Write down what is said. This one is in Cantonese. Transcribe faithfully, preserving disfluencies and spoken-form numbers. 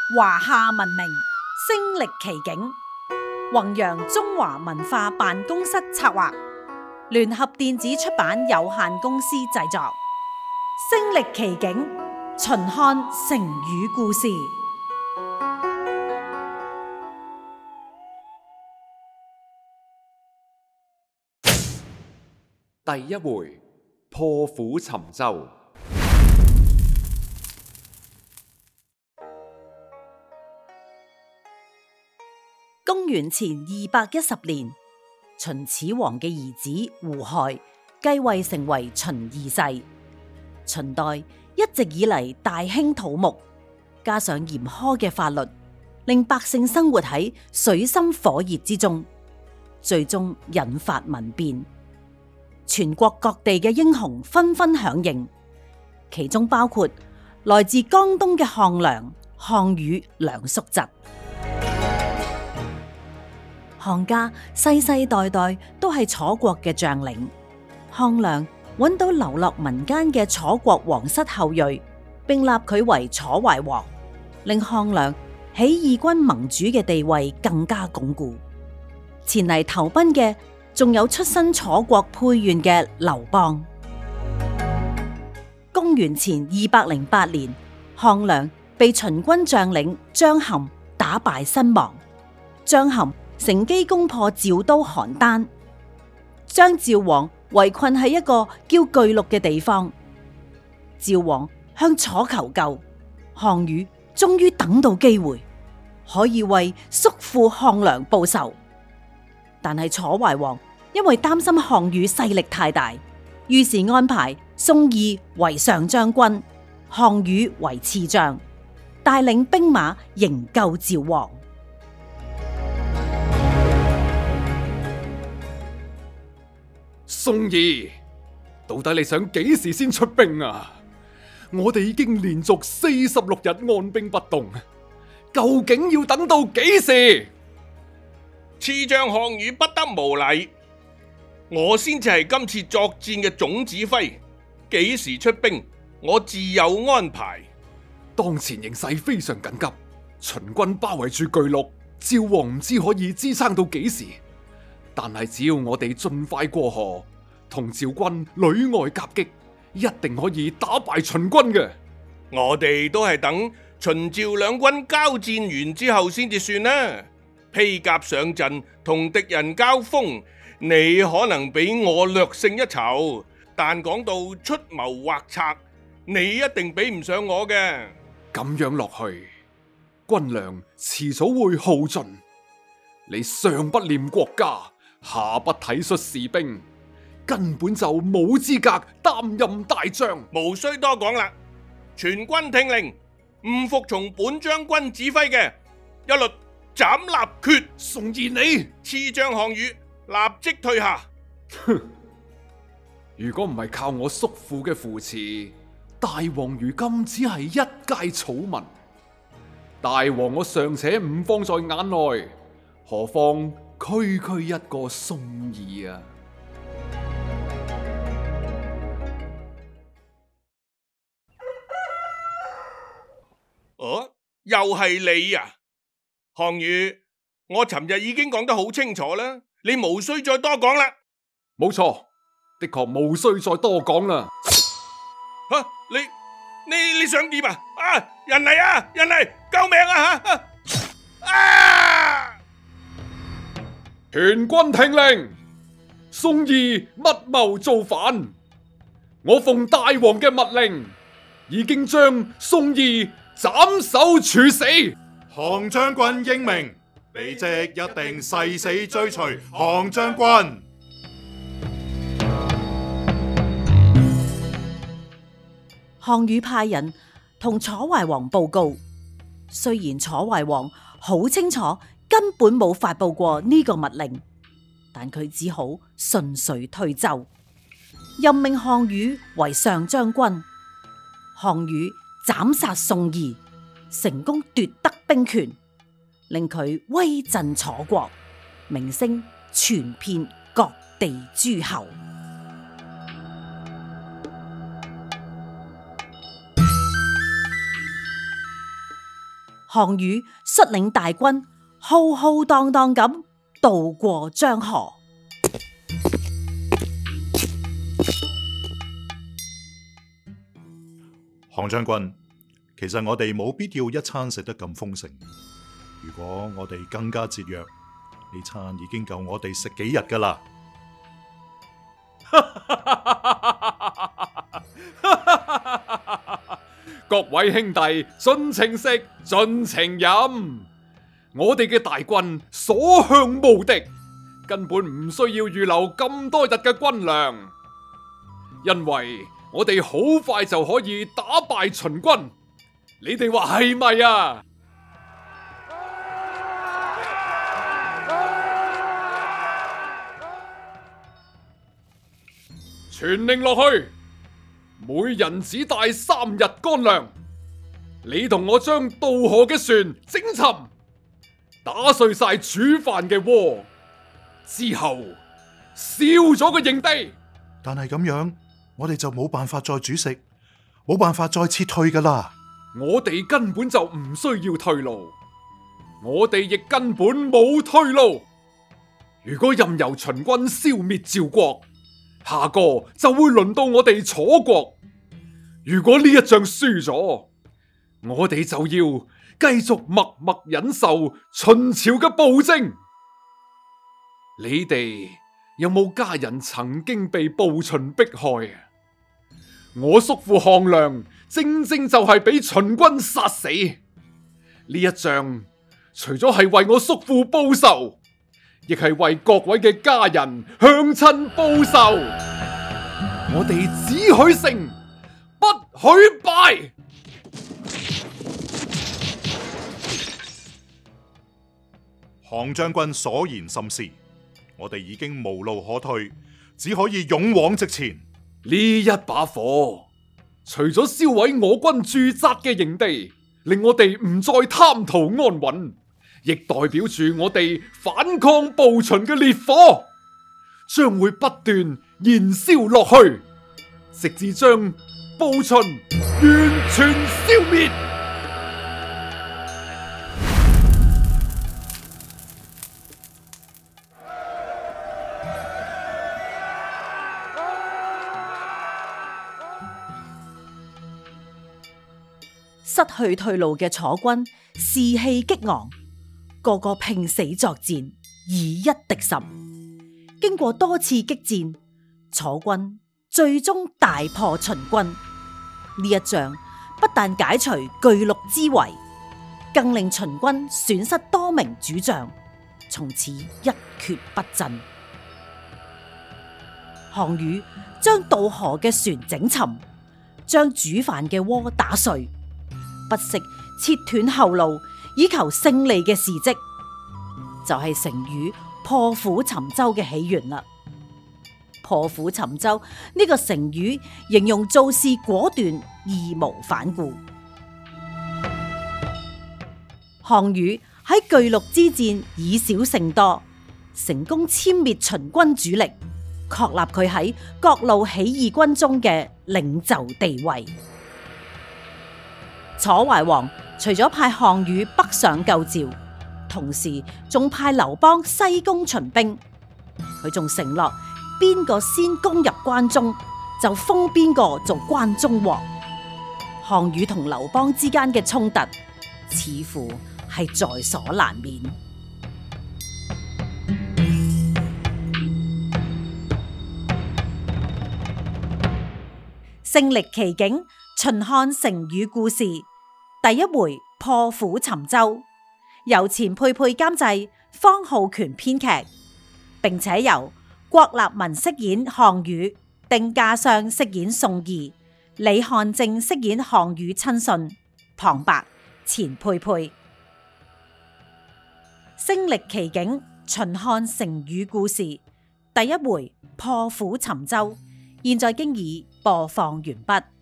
華夏文明，聲歷其境，弘揚中華文化辦公室策劃，聯合電子出版有限公司製作，聲歷其境，秦漢成語故事。 第一回，破釜沉舟。 公元前二百一十年，秦始皇嘅兒子胡亥繼位成為秦二世。秦代一直以嚟大興土木，加上嚴苛嘅法律，令百姓生活喺水深火熱之中，最終引發民變。全國各地嘅英雄紛紛響應，其中包括來自江東嘅項梁、項羽、梁叔侄。項家世世代代都係楚國嘅將領，項梁揾到流落民間嘅楚國皇室後裔，並立佢為楚懷王，令項梁喺義軍盟主嘅地位更加鞏固。前嚟投奔嘅仲有出身楚國沛縣嘅劉邦。公元前二百零八年，項梁被秦軍將領張郃打敗身亡。張郃乘機攻破趙都邯鄲，將趙王圍困喺一個叫巨鹿嘅地方。趙王向楚求救，項羽終於等到機會，可以為叔父項梁報仇。但係楚懷王因為擔心項羽勢力太大，於是安排宋義為上將軍，項羽為次將，帶領兵馬營救趙王。 宋義，到底你想幾時先出兵啊？我哋已經連續四十六日按兵不動，究竟要等到幾時？ 次將項羽不得無禮，我先至係今次作戰嘅總指揮，幾時出兵我自有安排。 當前形勢非常緊急，秦軍包圍住巨鹿，趙王唔知可以支撐到幾時。但係只要我哋盡快過河，同趙軍裏外夾擊，一定可以打敗秦軍嘅。 我哋都係等秦趙兩軍交戰完之後先至算啦。披甲上陣同敵人交鋒，你可能比我略勝一籌，但講到出謀劃策，你一定比唔上我嘅。 咁樣落去，軍糧遲早會耗盡。你上不念國家，下不體恤士兵，根本就冇資格擔任大將。 無需多講啦，全軍聽令，唔服從本將軍指揮嘅，一律斬立決。 宋義你， 次將項羽立即退下。 哼！如果唔係靠我叔父嘅扶持，大王如今只係一介草民。大王我尚且唔放在眼內，何況區區一個宋義啊！ 哦，又係你啊，項羽！我尋日已經講得好清楚啦，你無需再多講啦。 冇錯，的確無需再多講啦。 吓、啊，你你你想點啊？啊，人嚟啊，人嚟，救命啊！吓啊！啊全軍聽令，宋義密謀造反。我奉大王嘅密令，已經將宋義斬首處死。 項將軍英明，你即一定誓死追隨項將軍。 項羽派人同楚懷王報告，雖然楚懷王好清楚根本冇發佈過呢個密令，但佢只好順水推舟，任命項羽為上將軍。項羽斬殺宋義，成功奪得兵權，令佢威震楚國，名聲傳遍各地諸侯。 項羽率領大軍浩浩蕩蕩咁渡過漳河。 項將軍，其實我哋冇必要一餐食得咁豐盛。如果我哋更加節約，呢餐已經夠我哋食幾日噶啦。 各位兄弟，盡情食，盡情飲。我哋嘅大軍所向無敵，根本唔需要預留咁多日嘅軍糧，因為我哋好快就可以打敗秦軍。你哋話係咪啊？傳令落去，每人只帶三日乾糧。你同我將渡河嘅船整沉，打碎晒煮飯嘅鍋，之後燒咗個營地。 但係咁樣，我哋就冇辦法再煮食，冇辦法再撤退噶啦。 我哋根本就唔需要退路，我哋亦根本冇退路。如果任由秦軍消滅趙國，下個就會輪到我哋楚國。如果呢一仗輸咗，我哋就要繼續默默忍受秦朝嘅暴政。你哋有冇家人曾經被暴秦迫害啊？我叔父項梁正正就係俾秦軍殺死。呢一仗除咗係為我叔父報仇，亦係為各位嘅家人鄉親報仇。我哋只許勝，不許敗。 項將軍所言甚是，我哋已經無路可退，只可以勇往直前。 呢一把火，除咗燒毀我軍駐紮嘅營地，令我哋唔再貪圖安穩，亦代表住我哋反抗暴秦嘅烈火，將會不斷燃燒落去，直至將暴秦完全消滅。 失去退路嘅楚軍士氣激昂，個個拼死作戰，以一敵十。經過多次激戰，楚軍最終大破秦軍。呢一仗不但解除巨鹿之圍，更令秦軍損失多名主將，從此一蹶不振。項羽將渡河嘅船整沉，將煮飯嘅鍋打碎，不惜切斷後路以求勝利嘅事跡，就係、是、成語破釜沉舟嘅起源啦。破釜沉舟呢、這個成語形容做事果斷，義無反顧。項羽喺巨鹿之戰以少勝多，成功殲滅秦軍主力，確立佢喺各路起義軍中嘅領袖地位。楚懷王除咗派項羽北上救趙，同時仲派劉邦西攻秦兵。佢仲承諾邊個先攻入關中，就封邊個做關中王。項羽同劉邦之間嘅衝突，似乎係在所難免。勝歷奇景，秦漢成語故事第一回破釜沉舟，由錢佩佩監製，方浩權編劇，並且由郭立文飾演項羽，丁家襄飾演宋義，李漢正飾演項羽親信，旁白錢佩佩。勝歷奇景，秦漢成語故事第一回破釜沉舟，現在經已播放完畢。